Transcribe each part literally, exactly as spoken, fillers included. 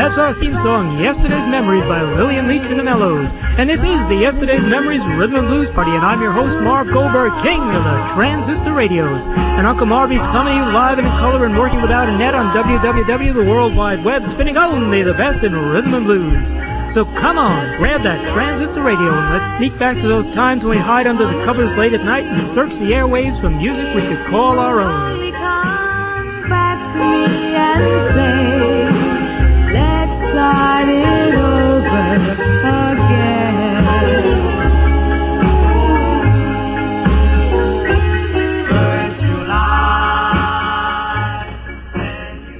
That's our theme song, Yesterday's Memories by Lillian Leach and the Mellows. And this is the Yesterday's Memories Rhythm and Blues Party, and I'm your host, Marv Goldberg, king of the transistor radios. And Uncle Marvy's coming to you live and in color and working without a net on W W W, the World Wide Web, spinning only the best in rhythm and blues. So come on, grab that transistor radio and let's sneak back to those times when we hide under the covers late at night and search the airwaves for music we could call our own. Come back to me and say, let's start it over again. First July, when you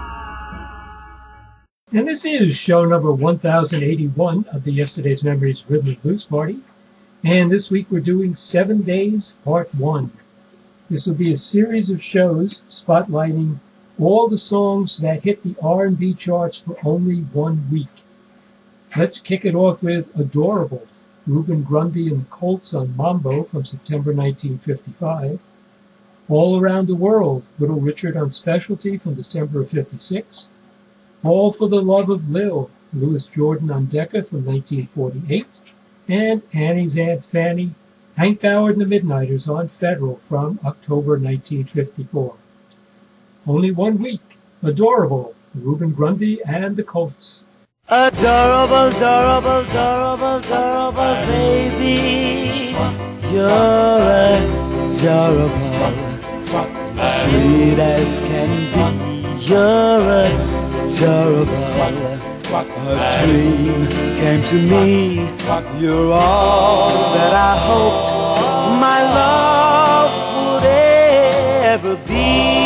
cry. And this is show number one thousand eighty-one of the Yesterday's Memories Rhythm and Blues Party. And this week we're doing Seven Days, Part one. This will be a series of shows spotlighting all the songs that hit the R and B charts for only one week. Let's kick it off with Adorable, Reuben Grundy and the Colts on Mambo from September nineteen fifty-five. All Around the World, Little Richard on Specialty from December of fifty-six. All for the Love of Lil, Louis Jordan on Decca from nineteen forty-eight. And Annie's Aunt Fanny, Hank Ballard and the Midnighters on Federal from October nineteen fifty-four. Only one week, Adorable, Reuben Grundy and the Colts. Adorable, adorable, adorable, adorable baby, you're adorable, sweet as can be, you're adorable. A dream came to me, you're all that I hoped my love would ever be.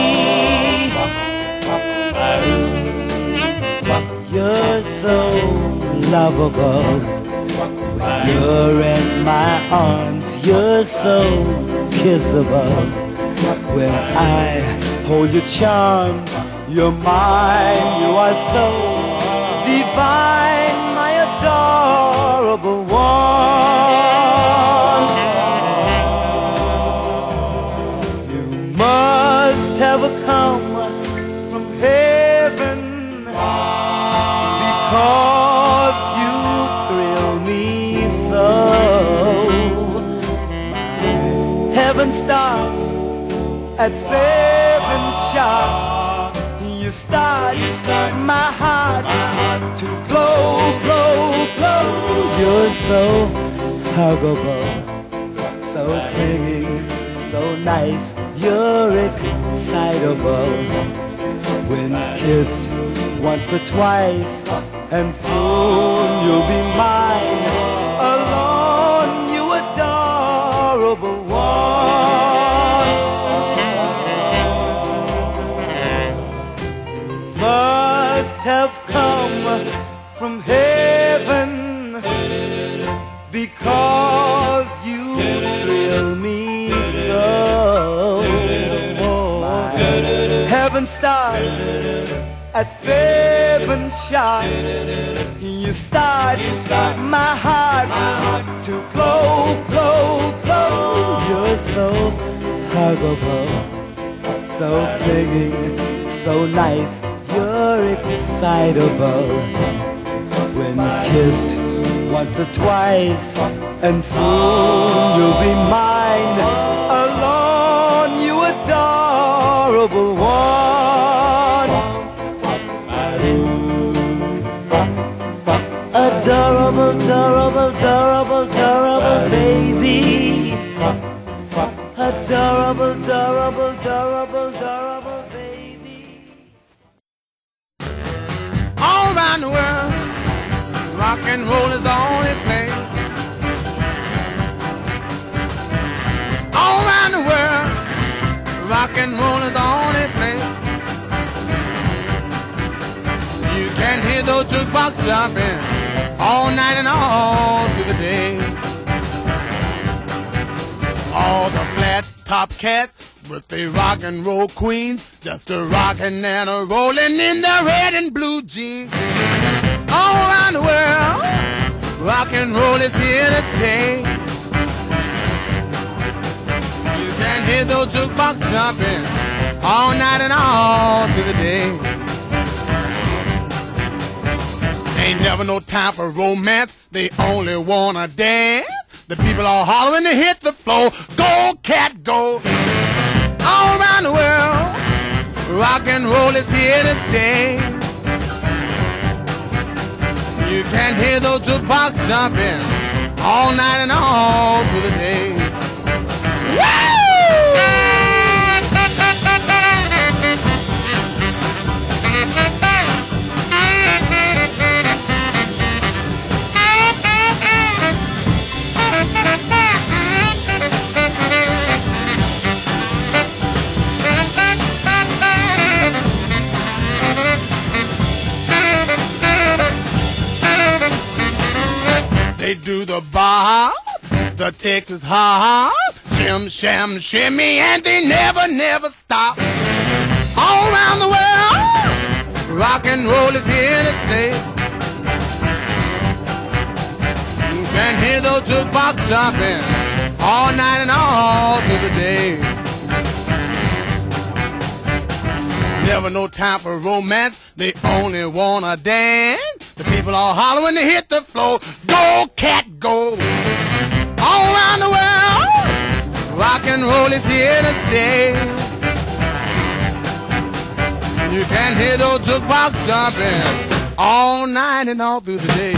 You're so lovable, when you're in my arms, you're so kissable. When I hold your charms, you're mine, you are so divine, my adorable one. You must have come from heaven, because you thrill me so. My heaven starts at seven sharp. You start my heart to glow, glow, glow. You're so huggable, so clinging, so nice. You're excitable when kissed once or twice, and soon you'll be mine alone, you adorable one. You must have come from heaven, because you thrill me so. My heaven starts at seven sharp. You start my heart to glow, glow, glow. You're so huggable, so clinging, so nice. You're excitable when kissed once or twice, and soon you'll be mine alone, you adorable one. Adorable, adorable, adorable, adorable baby. Adorable, adorable, adorable, adorable baby. All around the world, rock and roll is all they play. All around the world, rock and roll is all they play. You can hear those jukebox jumping all night and all through the day. All the flat top cats with the rock and roll queens, just a rockin' and a rollin' in their red and blue jeans. All around the world, rock and roll is here to stay. You can hear those jukebox jumping all night and all through the day. Ain't never no time for romance, they only wanna dance. The people are hollering to hit the floor. Go, cat, go. All around the world, rock and roll is here to stay. You can hear those jukebox jumping all night and all through the day. Woo! They do the bar, the Texas hop, shim, sham, shimmy, and they never, never stop. All around the world, rock and roll is here to stay. You can hear those jukebox jumping all night and all through the day. Never no time for romance, they only wanna dance. The people are hollering to hit the floor. Go, cat, go. All around the world, rock and roll is here to stay. You can hear those jukebox jumping all night and all through the day.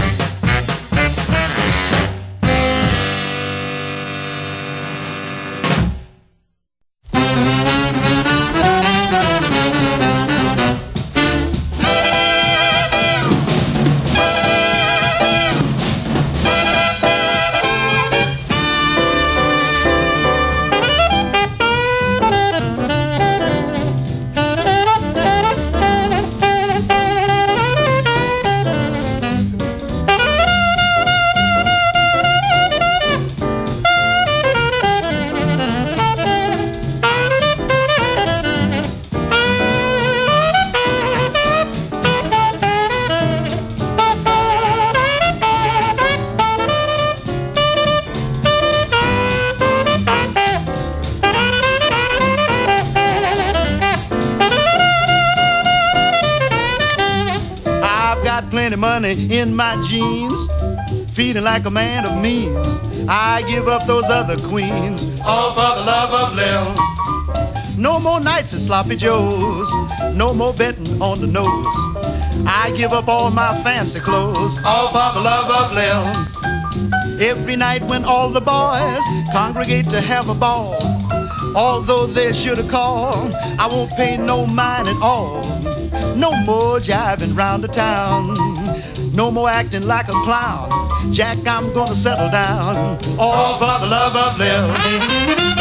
Money in my jeans, feeling like a man of means. I give up those other queens, all for the love of Lil. No more nights at Sloppy Joe's, no more betting on the nose. I give up all my fancy clothes, all for the love of Lil. Every night when all the boys congregate to have a ball, although they should have called, I won't pay no mind at all. No more jiving round the town, no more acting like a clown. Jack, I'm gonna settle down, all for the love of Lil.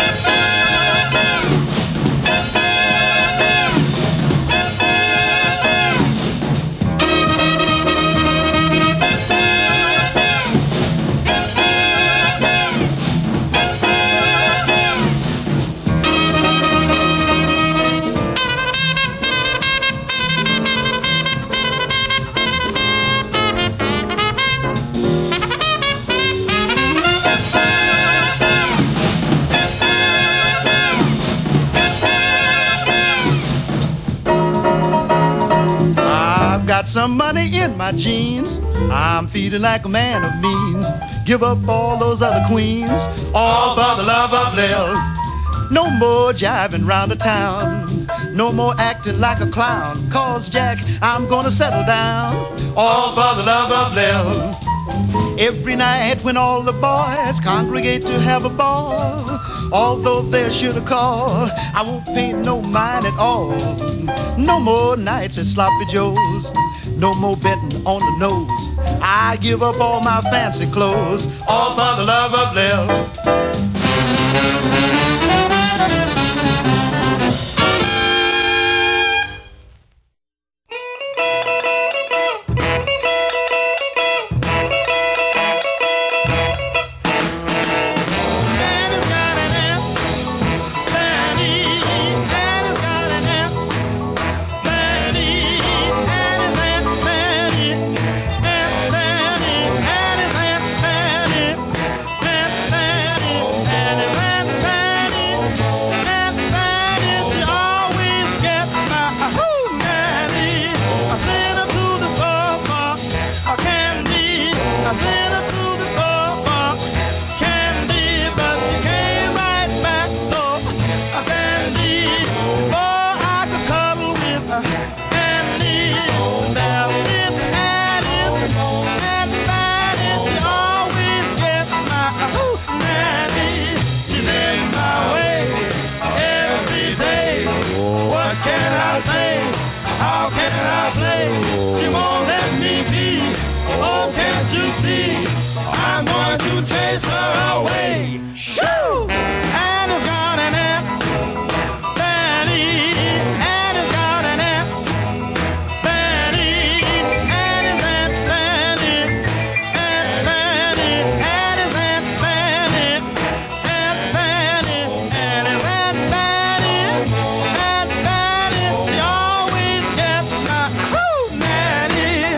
Some money in my jeans, I'm feeling like a man of means. Give up all those other queens, all for the love of Lil. No more jiving round the town, no more acting like a clown. Cause Jack, I'm gonna settle down, all for the love of Lil. Every night when all the boys congregate to have a ball, although they should have called, I won't pay no mind at all. No more nights at Sloppy Joe's, no more betting on the nose. I give up all my fancy clothes, all for the love of Lil. Fanny, Nanny, she's in my way every day. What can I say? How can I play? She won't let me be. Oh, can't you see? I'm going to chase her away. Shoo! And it's gone and it. Fanny, and it's gone and it. Fanny, and it's that Fanny. And Fanny, and it's that Fanny. And Fanny, and it's that Fanny. And Fanny, she always gets my ooh, nanny.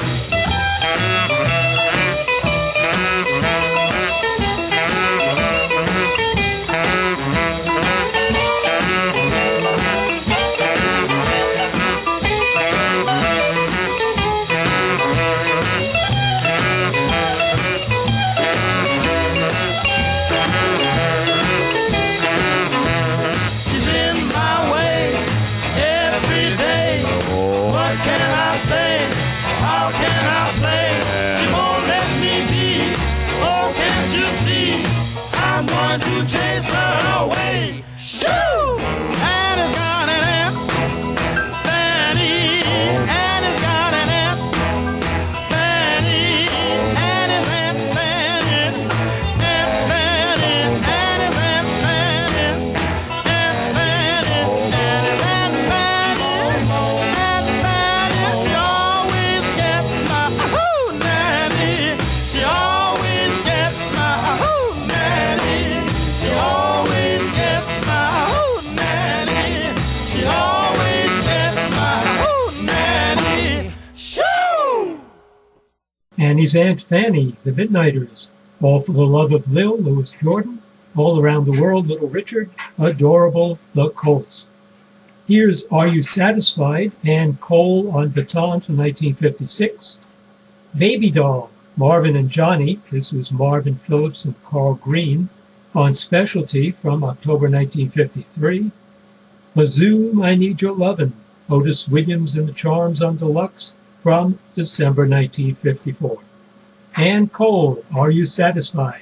She's in my way every day. What can I say? How can I play? She won't let me be. Oh, can't you see? I'm going to chase her away. Shoo! And it's gone and it. Fanny, and it's gone and it. Fanny, and it's that Fanny. And Fanny, and it's that Fanny. And Fanny, and it's that Fanny. And Fanny, she always gets my ooh, nanny. She always gets my ooh, nanny. She always gets my ooh, nanny. She always gets my ooh, nanny. Shoo! Annie's Aunt Fanny, The Midnighters, All for the Love of Lil, Louis Jordan, All Around the World, Little Richard, Adorable, The Colts. Here's Are You Satisfied? And Cole on Baton from nineteen fifty-six. Baby Doll, Marvin and Johnny, this was Marvin Phillips and Carl Green, on Specialty from October nineteen fifty-three. Mazoom, I Need Your Lovin', Otis Williams and the Charms on Deluxe from December nineteen fifty-four. And Cole, Are You Satisfied?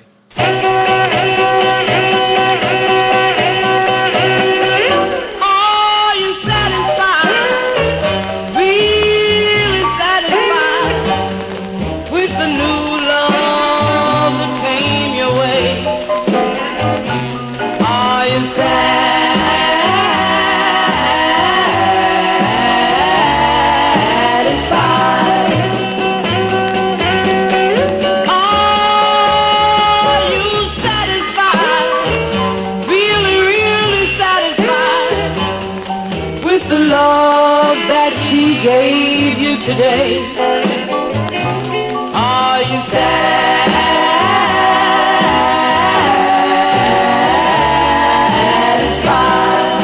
Are you satisfied? Really satisfied with the new love that came your way? Are you satisfied? Are you satisfied? Really, really satisfied with the love that she gave you today? Are you satisfied?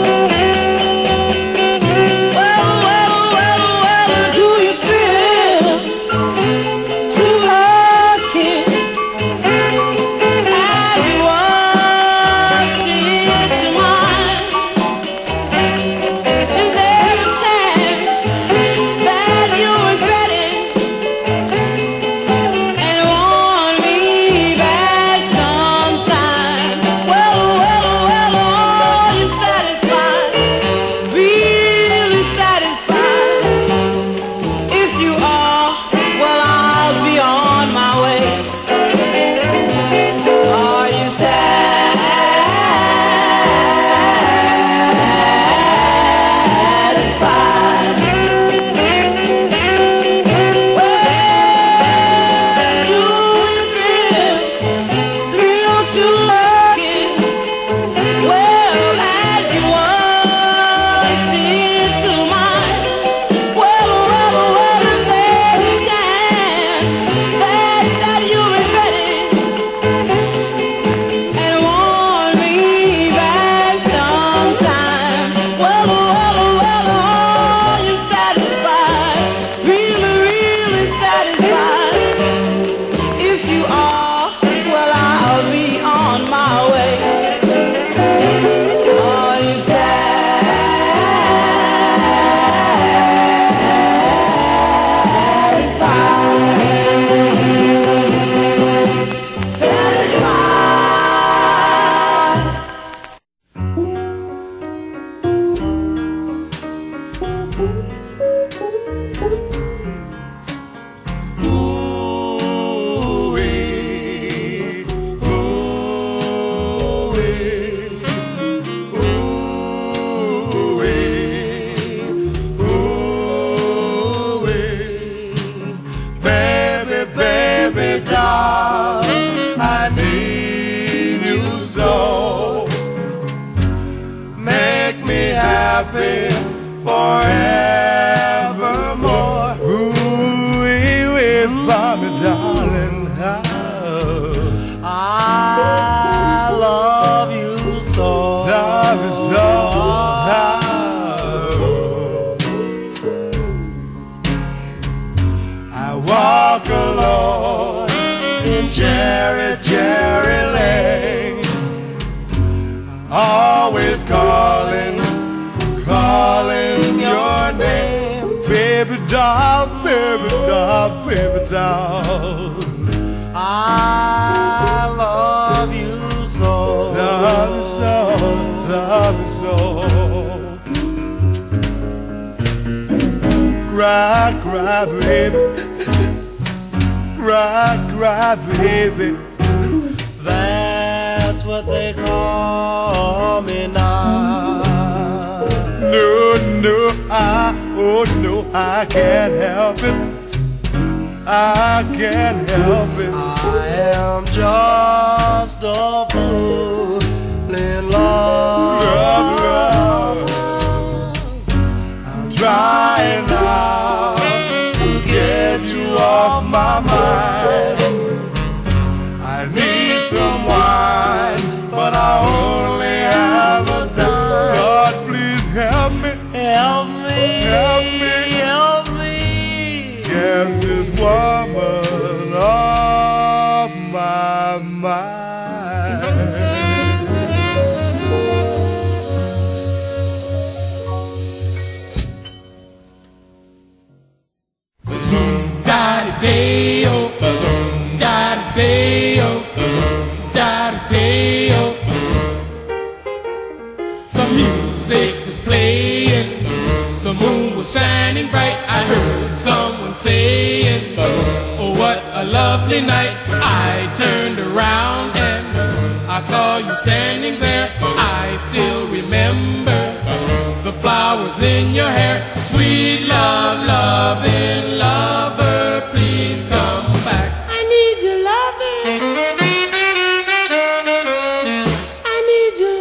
Well, well, well, well, do you feel to ask him? Have you asked into mine? Is there a chance that you regret? Happy forevermore. Ooh, wee, Bobby, darling, I love you so. Love you so. I walk alone in Cherry, Cherry Lane, always calling, calling your name, baby doll, baby doll, baby doll. I love you so, love you so, love you so. Cry, cry, baby, cry, cry, baby. That's what they call me now. No, no, I, oh no, I can't help it. I can't help it. I am just a fool in love. love, love. I'm trying now to get you off my mind. I need some wine, but I only have a dime. God, please help me, help me, help me, help me. Get this woman off my mind. Zoom, daddy, day, oh, zoom, daddy, day, oh, zoom, daddy, day, oh. The music was playing, the moon was shining bright. I heard someone saying, oh, what a lovely night. I turned around and I saw you standing there. I still remember the flowers in your hair. Sweet love, loving lover, please come back. I need your loving, I need your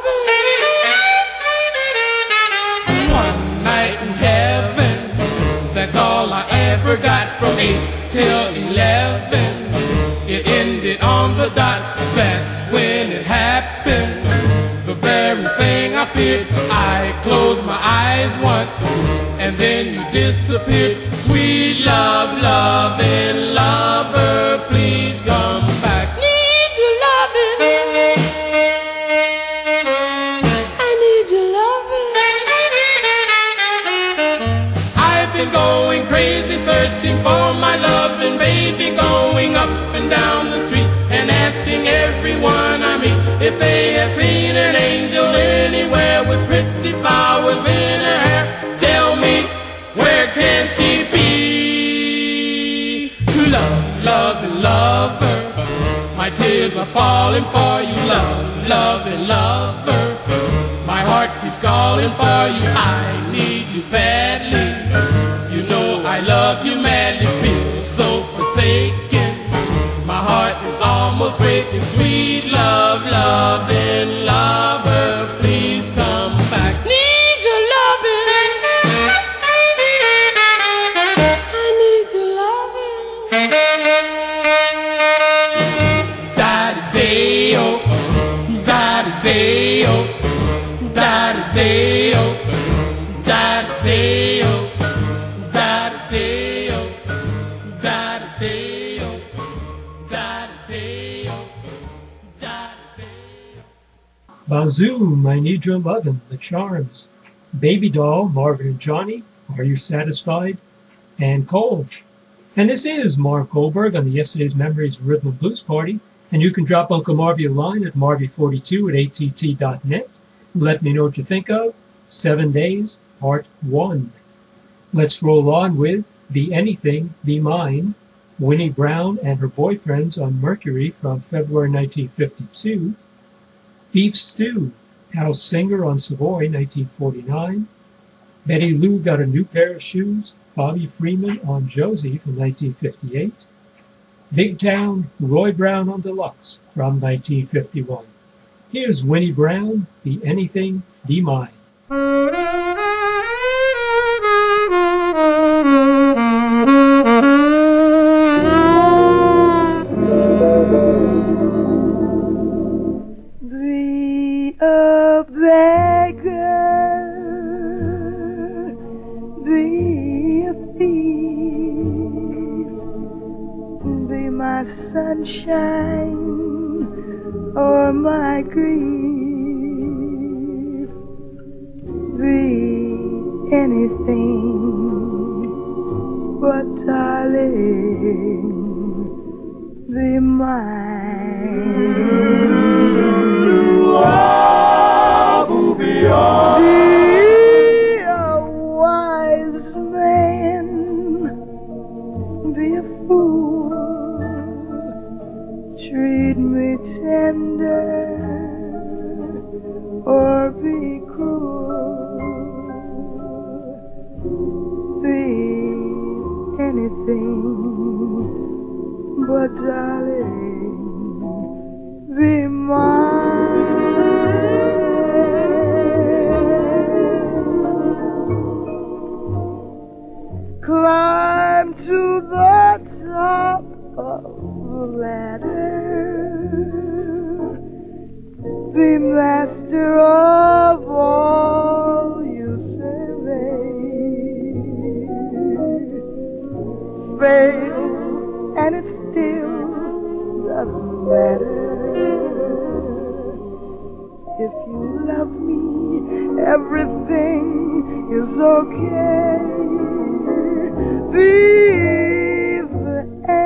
loving. One night in heaven, that's all I ever got. From eight till eleven, it ended on the dot. That's when it happened, the very thing I feared. I closed my eyes once and then you disappeared. Sweet love, loving lover, please come back. Need your loving, I need your loving. I've been going crazy searching for my loving baby, going up and down the street and asking everyone I meet if they have seen an angel anywhere with pretty flowers in her hair. Tell me, where can she be? Love, love, and lover, my tears are falling for you. Love, love, and lover, my heart keeps calling for you. I need you badly, you know I love you madly. Feel so forsaken, my heart is almost breaking. Sweet love, loving lover, please come back. Need your loving, I need your loving. Da-da-day-o, da-da-day-o, da-da-day-o, da-da-day-o, da-da-day-o, da-da-day-o, da-da-day-o, da-da-day-o. Bazoom, I Need Your Lovin', The Charms, Baby Doll, Marvin and Johnny, Are You Satisfied, and Cole. And this is Marv Goldberg on the Yesterday's Memories Rhythm and Blues Party, and you can drop Uncle Marvy a line at marvy forty-two at A T T dot net. Let me know what you think of Seven Days, Part one. Let's roll on with Be Anything, Be Mine, Winnie Brown and Her Boyfriends on Mercury from February nineteen fifty-two. Beef Stew, House Singer on Savoy, nineteen forty-nine. Betty Lou Got a New Pair of Shoes, Bobby Freeman on Josie from nineteen fifty-eight. Big Town, Roy Brown on Deluxe from nineteen fifty-one. Here's Winnie Brown, Be Anything, Be Mine. Be a beggar, be a thief, be my sunshine or my grief, be anything, but darling, be mine. Be a wise man, be a fool, treat me tender or be cruel, be anything, but darling, be mine. Climb to the top of the ladder, be master of all you survey. Fail, and it still doesn't matter. If you love me, everything is okay. Be the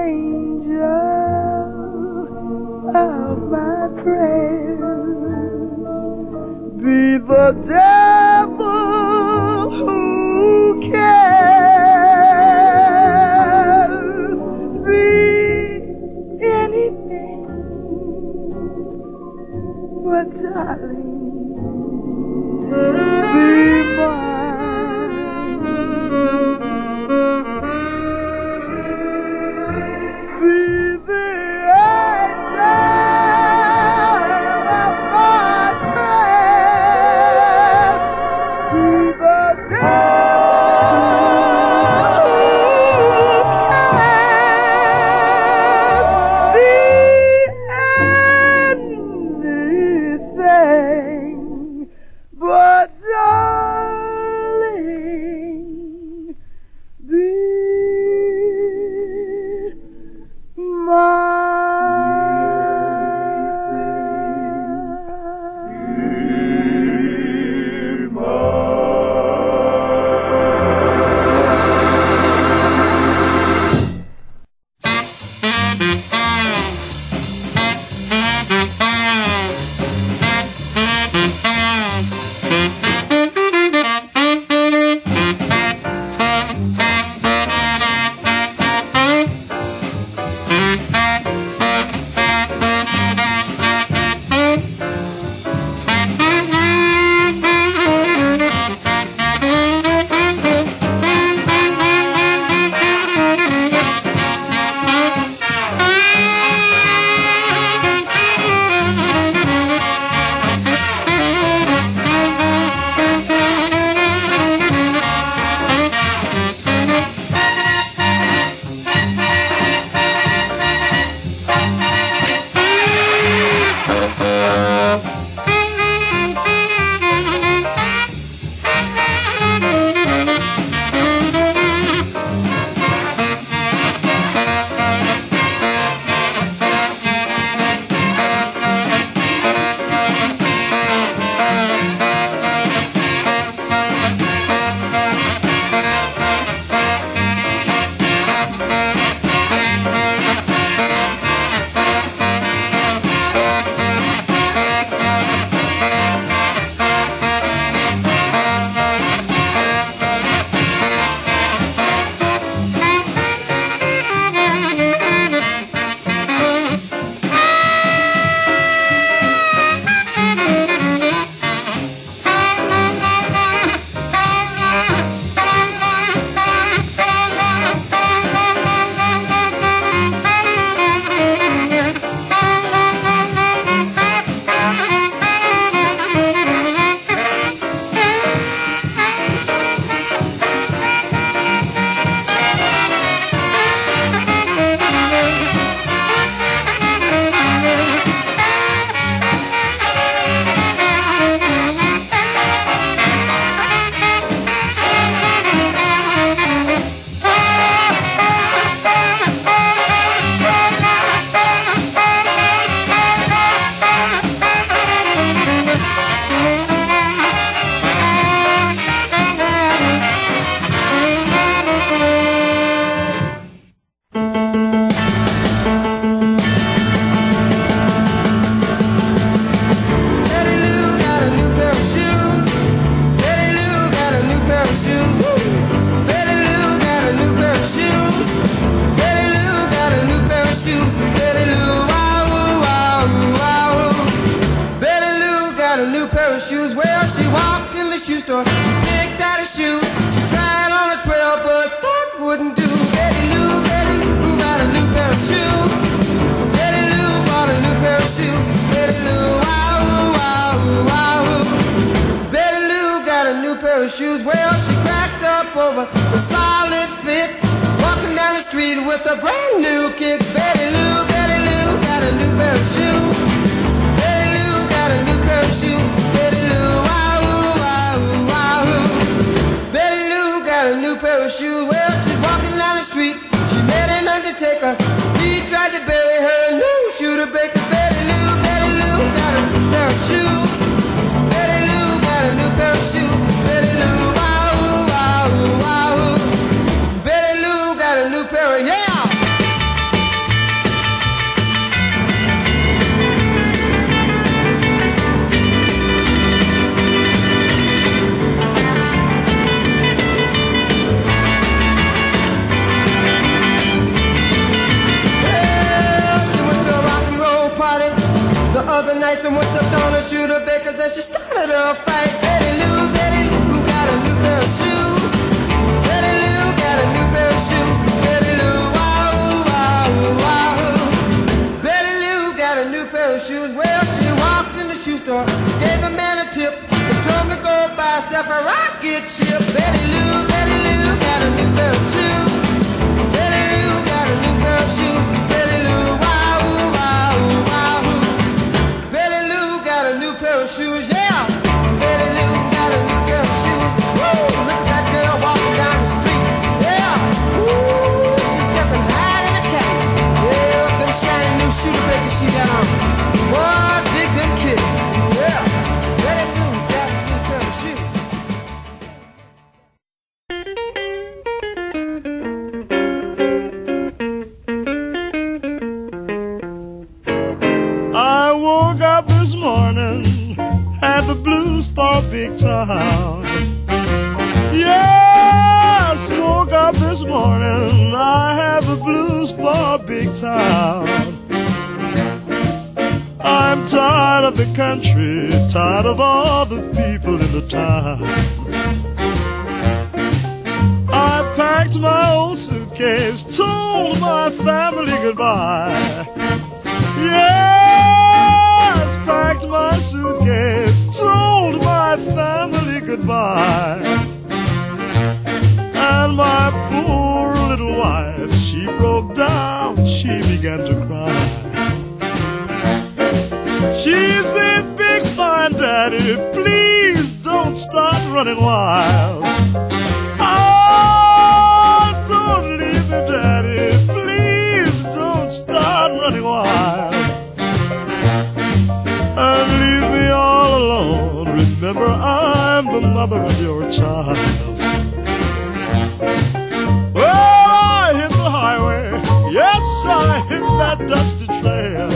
angel of my prayers. Be the devil who cares. Be anything, but darling, be mine. Be the angel of my prayers. Be the devil who cares. Be anything, but got a new pair of shoes. Well, she walked in the shoe store, she picked out a shoe. She tried on a trail, but that wouldn't do. Betty Lou, Betty Lou got a new pair of shoes. Betty Lou bought a new pair of shoes. Betty Lou, wow, wow, wow. Betty Lou got a new pair of shoes. Well, she cracked up over the solid fit, walking down the street with a brand new kick. Betty Lou, Betty Lou got a new pair of shoes. Betty Lou got a new pair of shoes. Betty Lou, wow, wow, wow. Betty Lou got a new pair of shoes. Well, she's walking down the street, she met an undertaker. He tried to bury her new shooter baker. Betty Lou, Betty Lou got a new pair of shoes. Betty Lou got a new pair of shoes. Betty Lou, wow, wow, wow. Betty Lou got a new pair of, yeah. The other night someone stepped on a shooter bakers and she started a fight. Betty Lou, Betty Lou got a new pair of shoes. Betty Lou got a new pair of shoes. Betty Lou, wow, wow, wow. Betty Lou got a new pair of shoes. Well, she walked in the shoe store, gave the man a tip, and told him to go buy herself a rocket ship. Betty Lou, Betty Lou got a new pair of shoes. Betty Lou got a new pair of shoes. Betty Lou, wow, wow, wow. Got a new pair of shoes, yeah. Betty Lou got a new pair of shoes. Woo! Look at that girl walking down the street, yeah. Woo! She's stepping high in a cat. Yeah, with them shiny new shooter bakers she got on. Boy, dig them kicks, yeah. Betty Lou got a new pair of shoes. I woke up this morning, had the blues for big town. Yes, woke up this morning, I have the blues for big town. I'm tired of the country, tired of all the people in the town. I packed my old suitcase, told my family goodbye. Yes, packed my suitcase, told my family goodbye. And my poor little wife, she broke down, she began to cry. She said, big fine daddy, please don't start running wild. Oh, don't leave me, daddy, please don't start running wild. And leave me all alone, remember I'm the mother of your child. Well, I hit the highway, yes, I hit that dusty trail.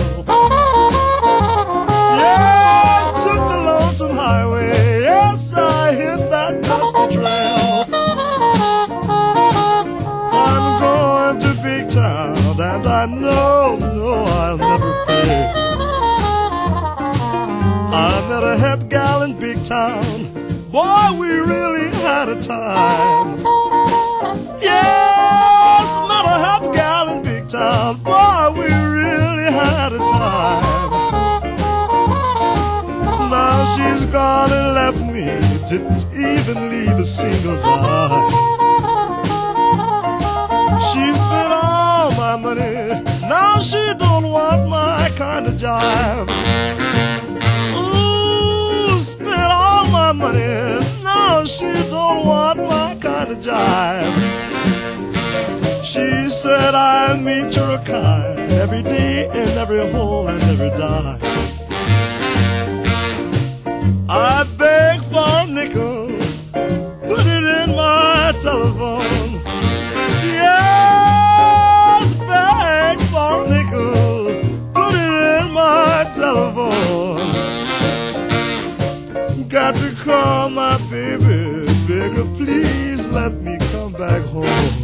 Yes, took the lonesome highway, yes, I hit that dusty trail. I'm going to big town, and I know, no, I'll never fail. I met a hep gal in big town, boy, we really had a time. Yes, met a hep gal in big town, boy, we really had a time. Now she's gone and left me, didn't even leave a single dime. She spent all my money, now she don't want my kind of jive. Ooh, spent all my money, now she don't want my kind of jive. She said I meet her a kind every day in every hole and every dime. I beg for a nickel, put it in my telephone. Yes, beg for a nickel, put it in my telephone. Got to call my baby, beg her please let me come back home.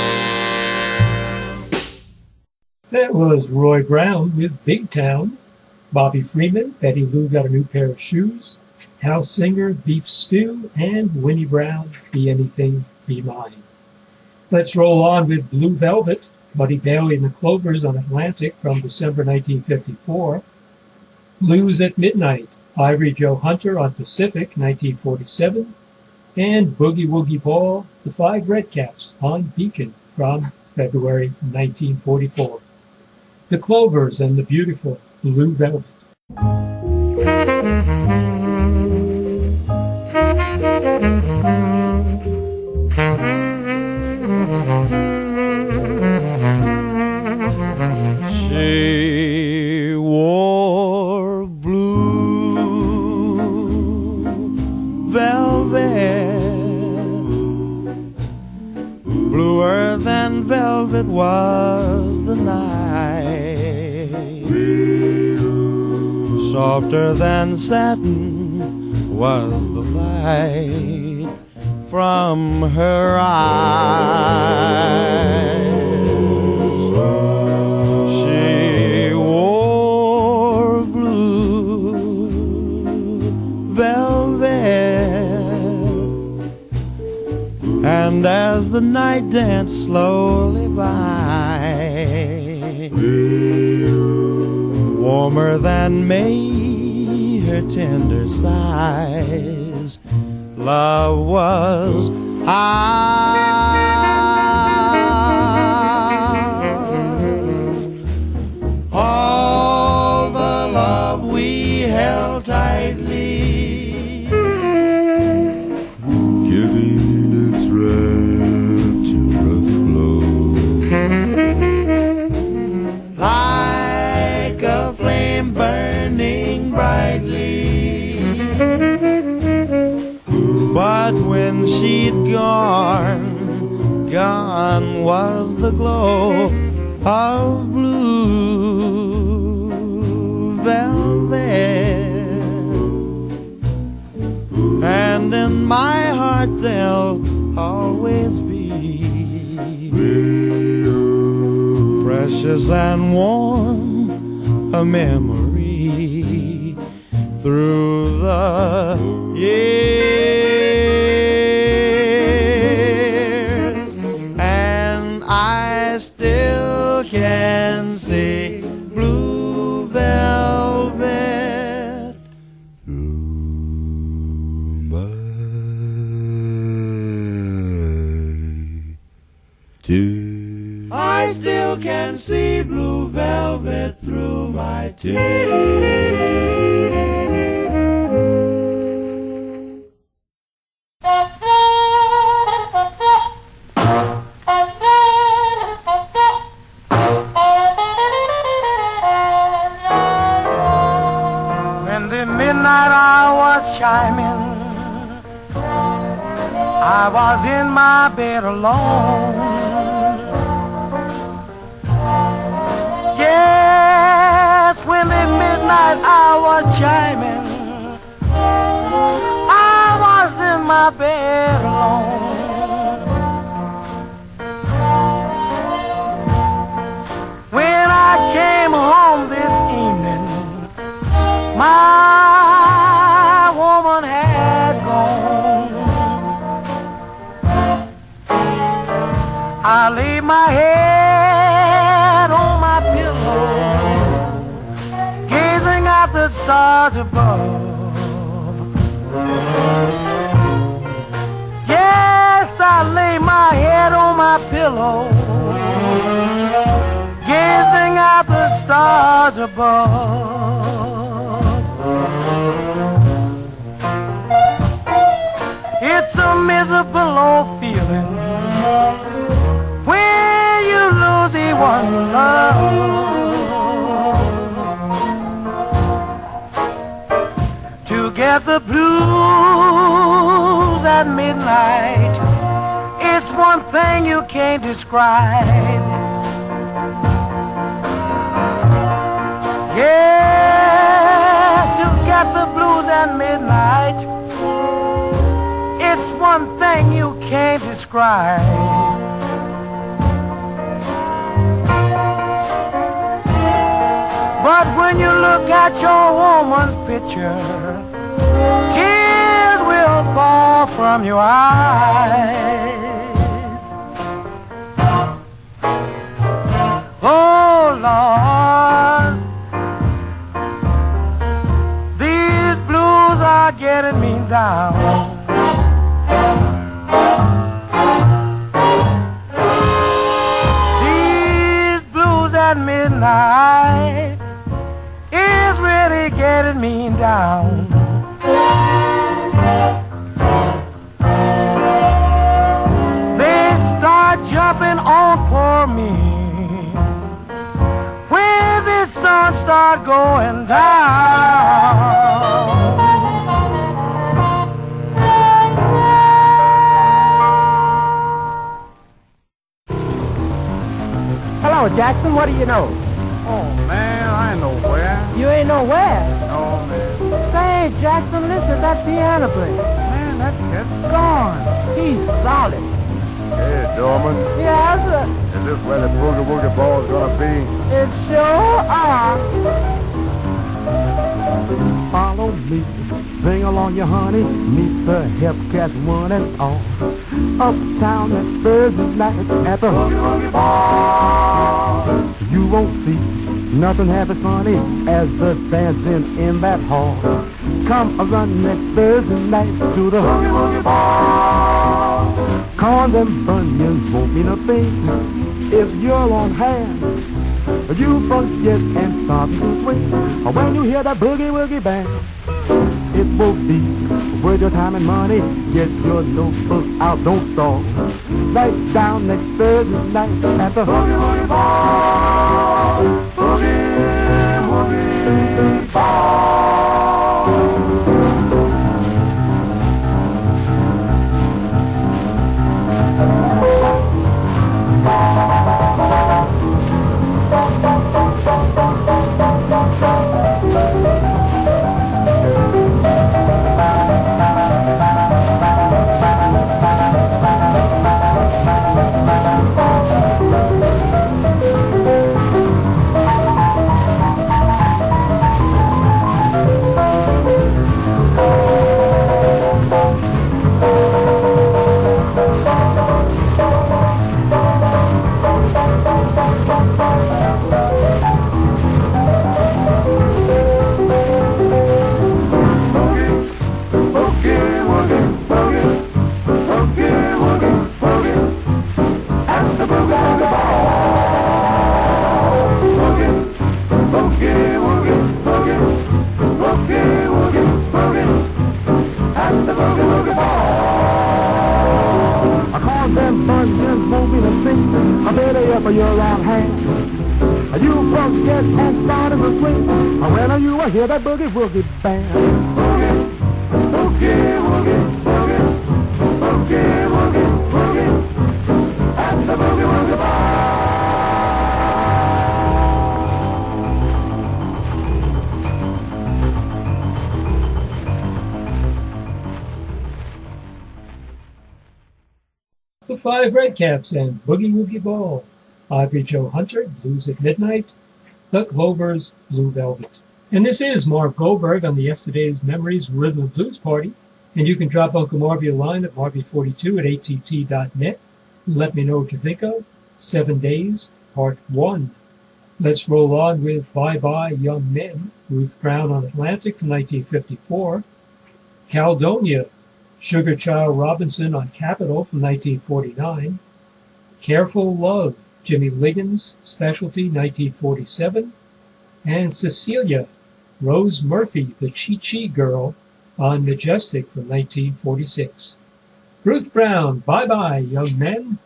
That was Roy Brown with Big Town. Bobby Freeman, Betty Lou Got a New Pair of Shoes, Hal Singer, Beef Stew, and Winnie Brown, Be Anything, Be Mine. Let's roll on with Blue Velvet, Buddy Bailey and the Clovers on Atlantic from December nineteen fifty-four. Blues at Midnight, Ivory Joe Hunter on Pacific, nineteen forty-seven. And Boogie Woogie Ball, the Five Redcaps on Beacon from February nineteen forty-four. The Clovers and the beautiful Blue Velvet. She wore blue velvet, bluer than velvet was the night, softer than satin was the light from her eyes. She wore blue velvet, and as the night danced slowly by, warmer than May her tender sighs, love was ours. All the love we held tightly, giving its rapturous glow, like a flame burning brightly. But when she'd gone, gone was the glow of blue velvet, and in my heart there'll always be, precious and warm, a memory through the years, and I still can see blue velvet through my tears. I still can see blue velvet through my tears. Chiming, I was in my bed alone. Yes, when the midnight hour chiming, I was in my bed alone. When I came home this evening, my I lay my head on my pillow, gazing at the stars above. Yes, I lay my head on my pillow, gazing at the stars above. It's a miserable old feeling when you lose the one you love. To get the blues at midnight, it's one thing you can't describe. Yeah, to get the blues at midnight, it's one thing you can't describe. But But when you look at your woman's picture, tears will fall from your eyes. Oh Lord, these blues are getting me down. These blues at midnight is really getting me down. They start jumping on for me when the sun start going down. Hello, Jackson. What do you know? Oh, man, I ain't nowhere. You ain't nowhere. Oh, man. Say, Jackson, listen to that piano player. Man, that cat's Gone. He's solid. Hey, Dorman. Yes, sir. Is this where the boogie woogie ball's gonna be? It sure are. Follow me, bring along your honey, meet the hip cats one and all. Uptown at Thursday night at the Hoogie Woogie Ball. You won't see nothing half as funny as the dancing in that hall. Come a run next Thursday night to the Hoogie Woogie Ball. Corns and bunions won't mean a thing if you're on hand. You forget and start to swing when you hear that boogie woogie bang. It will be worth your time and money. Get your notebook out, don't stall. Right down next Thursday night at the Hoogie Woogie Ball. Hoogie Woogie Ball. For your right hand, you forget and start in the swing. When you will hear that boogie woogie band. Boogie, boogie, woogie, boogie, boogie, woogie, boogie, and the boogie woogie ball. The Five Redcaps and Boogie Woogie Ball. Audrey Joe Hunter, Blues at Midnight. The Clovers, Blue Velvet. And this is Marv Goldberg on the Yesterday's Memories Rhythm and Blues Party. And you can drop Uncle Marvy a line at marvy forty-two at A T T dot net. Let me know what you think of Seven Days, Part one. Let's roll on with Bye Bye Young Men, Ruth Brown on Atlantic from nineteen fifty-four. Caledonia, Sugar Child Robinson on Capitol from nineteen forty-nine. Careful Love, Jimmy Liggins, Specialty, nineteen forty-seven. And Cecilia, Rose Murphy, the Chi Chi Girl, on Majestic from nineteen forty-six. Ruth Brown, Bye Bye Young Men.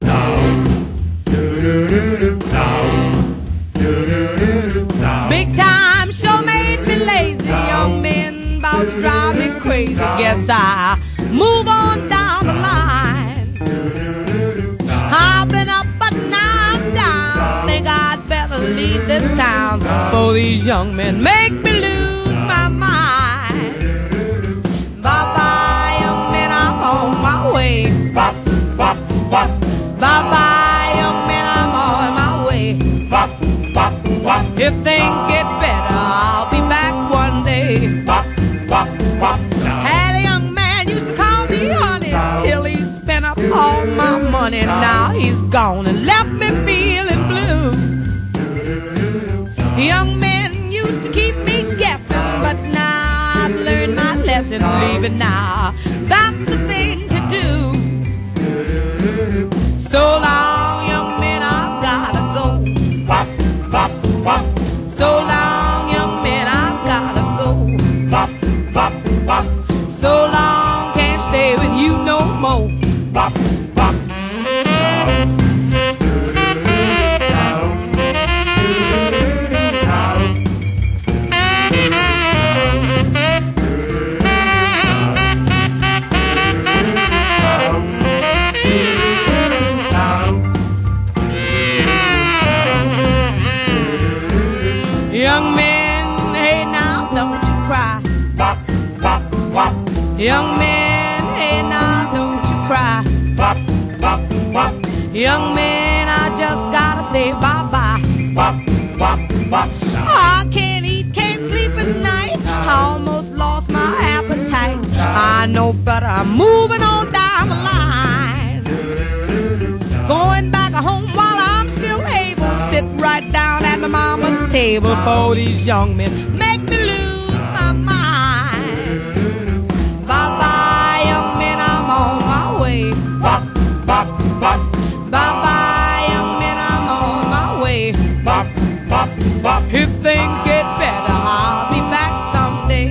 Big time sure made me lazy. Young men about to drive me crazy. Guess I move on down the line. I've been up but now I'm down. Think I'd better leave this town before these young men make me lose my mind. Bye-bye young men, I'm on my way. Bye-bye young men, I'm on my way. If things get better, Young men used to keep me guessing, but now I've learned my lesson. Leave it now, that's the thing to do. So long, young men, I've gotta go. So long, young men, I've gotta go. So long, can't stay with you no more. Young men, hey now, don't you cry. Young men, hey now, don't you cry. Young man, I just gotta say bye-bye. I can't eat, can't sleep at night. I almost lost my appetite. I know better, I'm moving on down the line. Going back home while I'm still able. Sit right down at my mama's table. For these young men make me lose my mind. Bye-bye, young men, I'm on my way. Bye-bye, young men, I'm on my way. If things get better, I'll be back someday.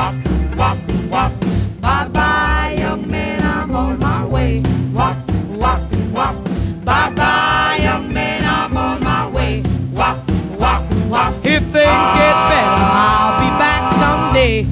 Bye-bye, young man, I'm on my way. Bye-bye, young man, I'm on my way. If things get better, I'll be back someday.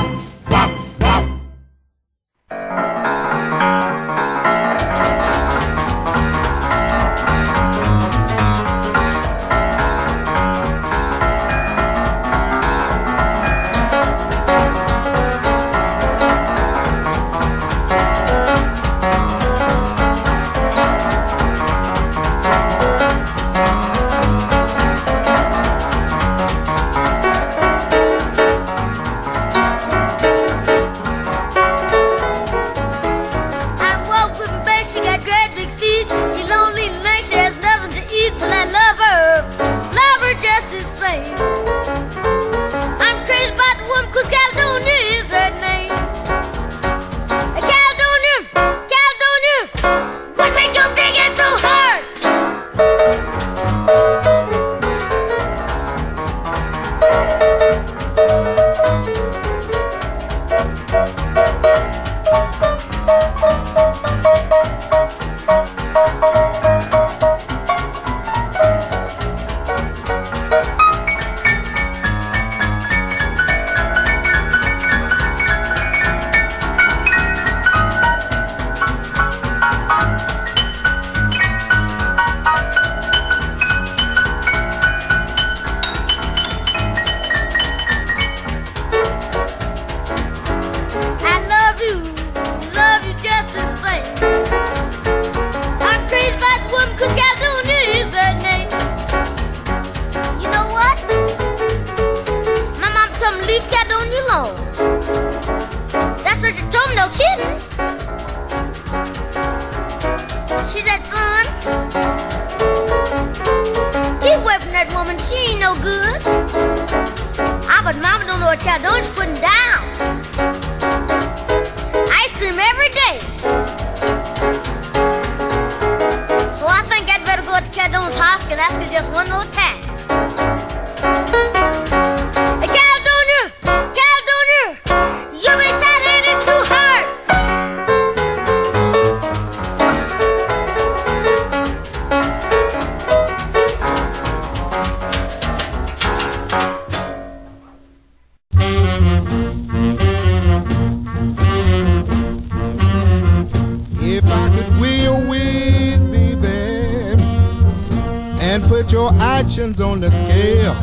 On the scale,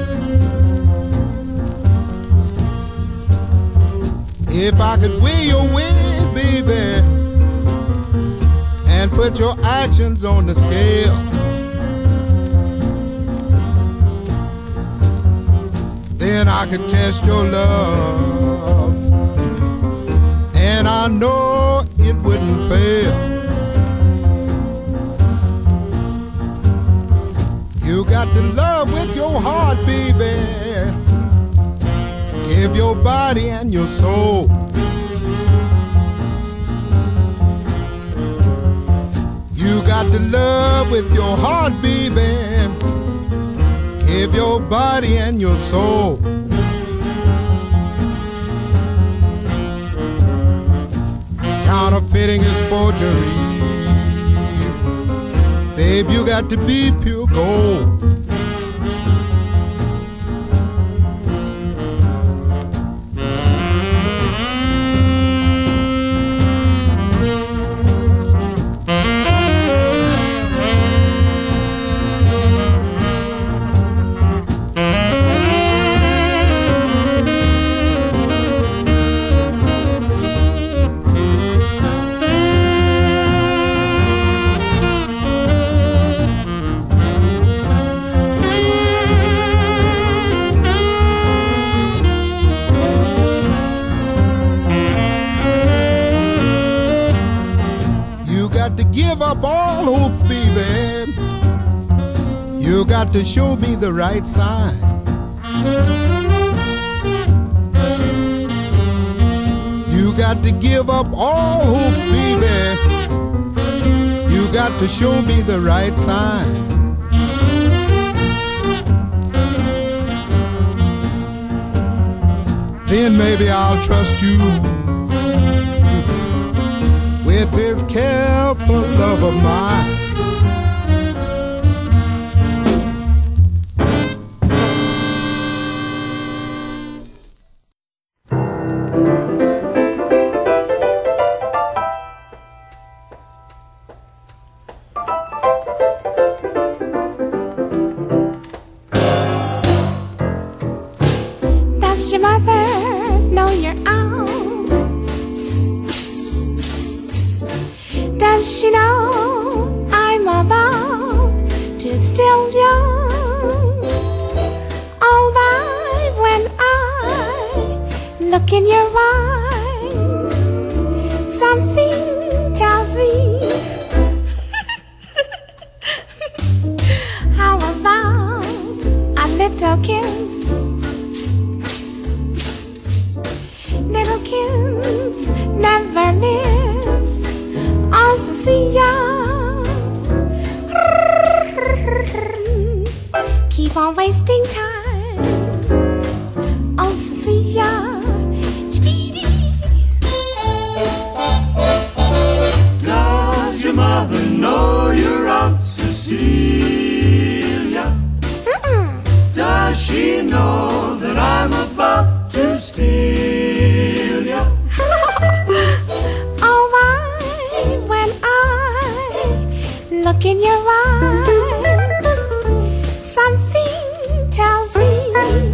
if I could weigh your wings, baby, and put your actions on the scale, then I could test your love, and I know it wouldn't fail. You You got to love with your heart, baby. Give your body and your soul. You got to love with your heart, baby. Give your body and your soul. Counterfeiting is forgery. Babe, you got to be pure gold. Give up all hopes, baby. You got to show me the right sign. You got to give up all hopes, baby. You got to show me the right sign. Then maybe I'll trust you with this careful love of mine. Does your mother know you're out? Does she know I'm about to still young? All by when I look in your eyes, something tells me. How about a little kiss? Little kiss never miss. Oh, Cecilia, keep on wasting time. Oh, Cecilia, speedy. Does your mother know you're out, Cecilia? Mm-mm. Does she know that I'm about to steal ya? Oh, why, when I look in your eyes, something tells me.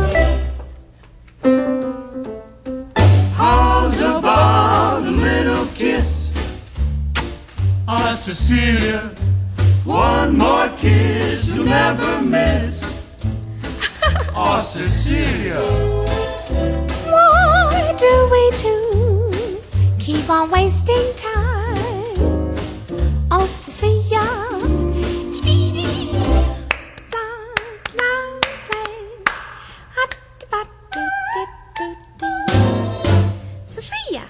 How's about a little kiss? Oh, Cecilia, one more kiss you'll never miss. Oh, Cecilia, Why do we two keep on wasting time? Oh, Cecilia, speedy. La, la, la. Hot, hot, do, do, do, do. Cecilia.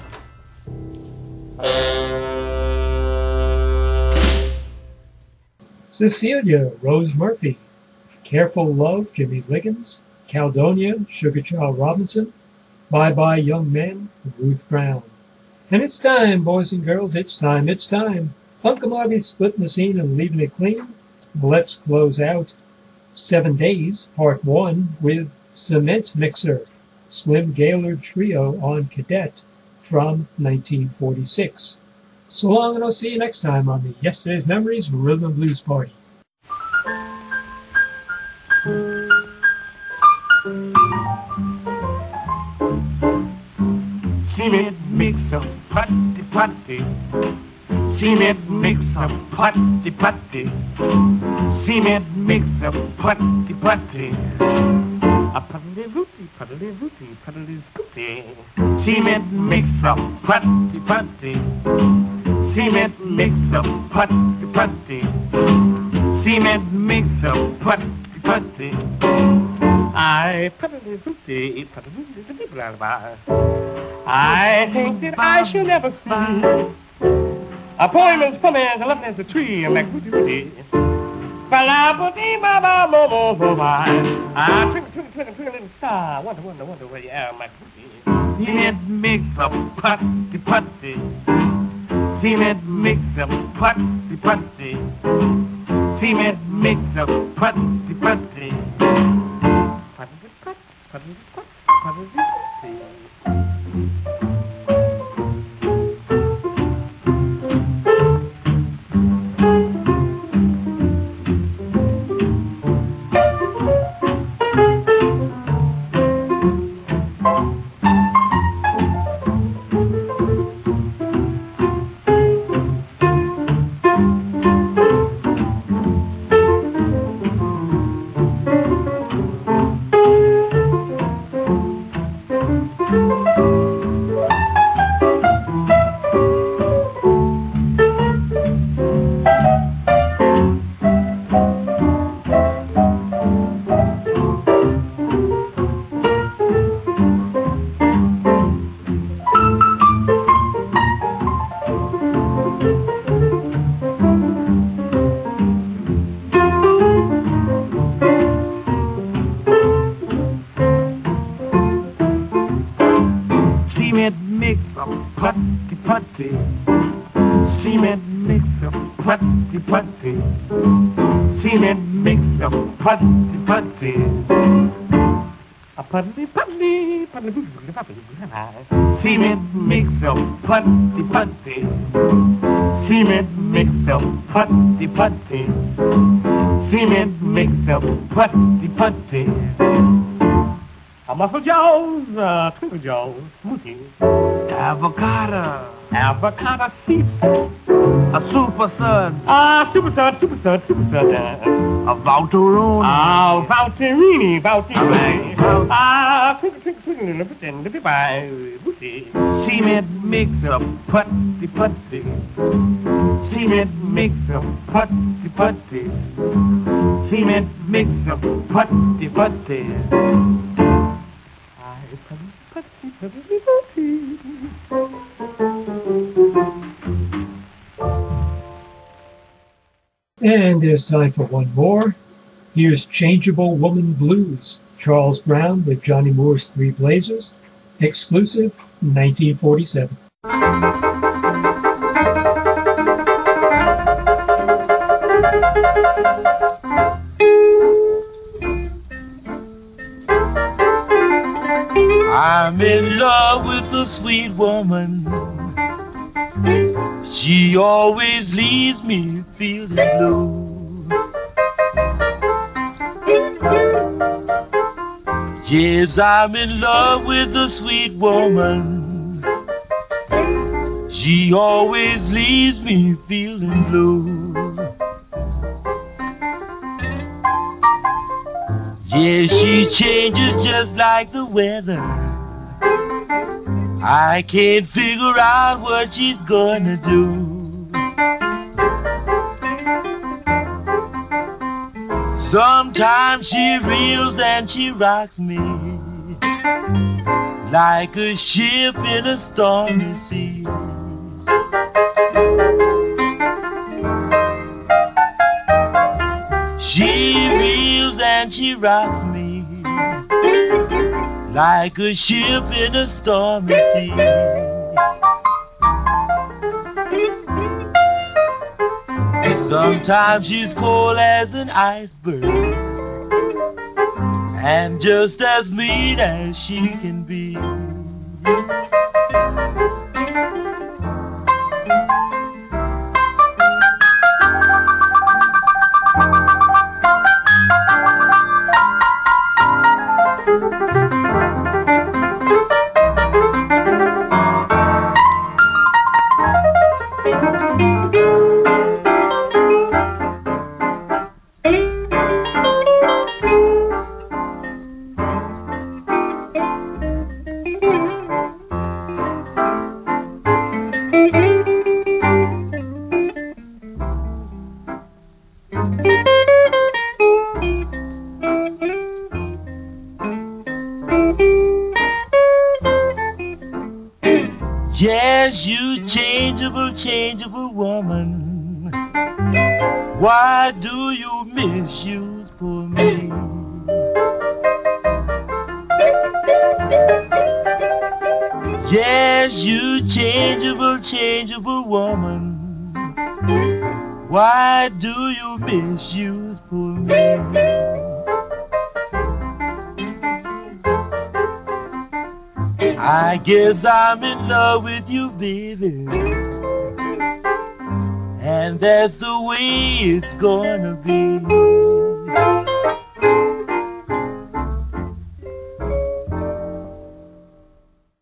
Cecilia, Rose Murphy. Careful Love, Jimmy Liggins. Caledonia, Sugar Child Robinson. Bye Bye Young Man, Ruth Brown. And it's time, boys and girls, it's time, it's time. Uncle Marvy's splitting the scene and leaving it clean. Let's close out Seven Days, Part one, with Cement Mixer, Slim Gaillard Trio on Cadet from nineteen forty-six. So long, and I'll see you next time on the Yesterday's Memories Rhythm and Blues Party. Cement mixer, putty putty. Cement mixer, putty putty. Cement mixer, putty putty. A puddly rooty, puddly rooty, puddly scooty. Cement mixer, putty putty. Cement mixer, putty putty. Cement makes a putty putty. I putty putty putty putty putty. I think that I shall never see a poem as funny as a lovely as a tree and like putty putty. Ah, twinkle, twinkle, twinkle, twinkle, little star. Wonder, wonder, wonder where you are, my putty. Cement makes a putty putty. Cement makes a putty putty. Cement makes a putty putty. Putty putty putty putty putty. Cement makes a putty putty. Cement makes a putty putty. Cement makes a putty putty. A Muscle Jones, uh, Twinkle Jones, smoothie. Avocado, avocado seeds. A super sun, ah, super sun, super sun, super sun. A Valterone, ah, Valterini, Valterini. Ah, twinkle, twinkle, twinkle, little bit, and little by booty. Cement makes a putty putty. Cement makes a putty putty. Cement makes a putty putty. Putty putty putty. And there's time for one more. Here's Changeable Woman Blues, Charles Brown with Johnny Moore's Three Blazers, exclusive, nineteen forty-seven. I'm in love with a sweet woman. She always leaves me feeling blue. Yes, I'm in love with a sweet woman. She always leaves me feeling blue. Yes, she changes just like the weather. I can't figure out what she's gonna do. Sometimes she reels and she rocks me like a ship in a stormy sea. She reels and she rocks me like a ship in a stormy sea. Sometimes she's cold as an iceberg and just as mean as she can be. Yes, you changeable, changeable woman. Why do you misuse for me? Yes, you changeable, changeable woman. Why do you misuse for me? I guess I'm in love with you, baby, and that's the way it's gonna be.